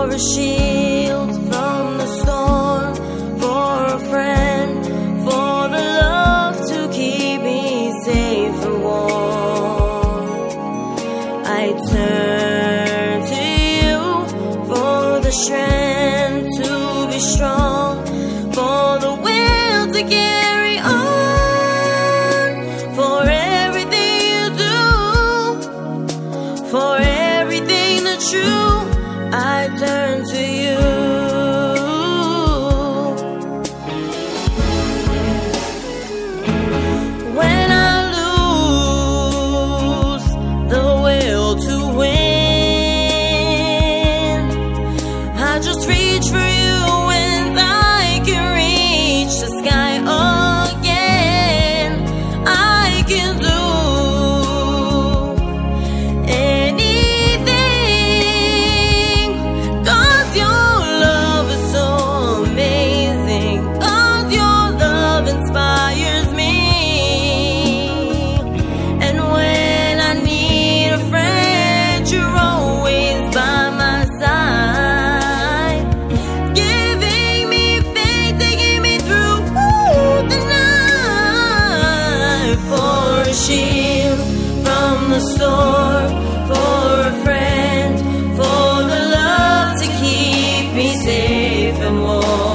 a shield from the storm, for a friend, for the love to keep me safe and warm. I turn to you for the strength to be strong, for the will to carry on, for everything you do, for everything that's true. I turn to you. When I lose the will to win, I just reach for you and I can reach the sky again. I can do anything, 'cause your love is so amazing, 'cause your love inspires me. And when I need a friend, you're always by my side, giving me faith, taking me through the night. For a shield from the storm, for a friend, for the love to keep me safe and warm.